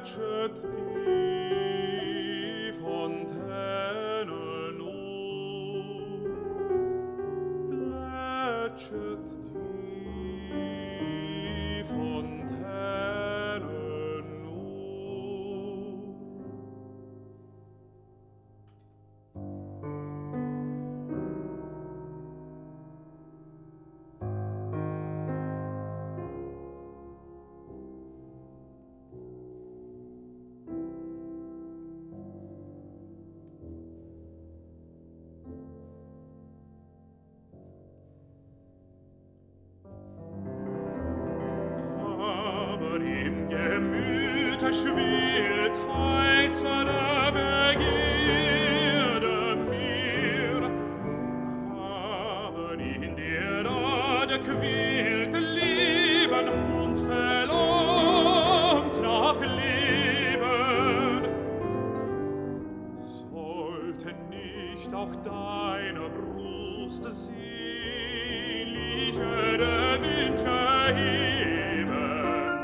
plätschet die Fontäne nur, plätschet die Fontäne nur. Aber im Gemüte schwillt heißere Begierde mir, aber in der Erde quillt Leben und verlangt nach Leben. Sollte nicht auch deine Brust seligere Wünsche heben,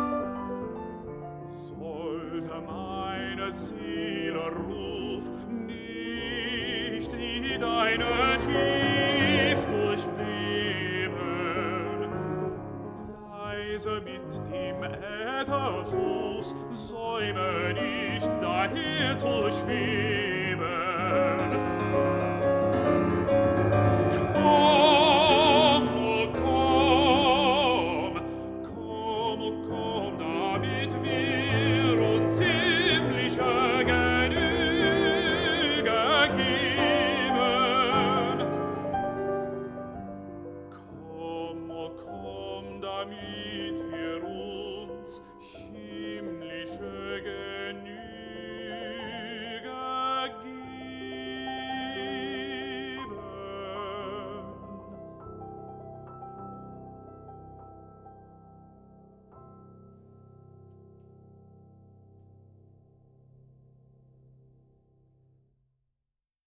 sollte meine Seele Ruf nicht die deine tief durchbeben, leise mit dem Ätherfuß säume nicht daher zu schweben. Komm, oh komm, komm, oh komm, damit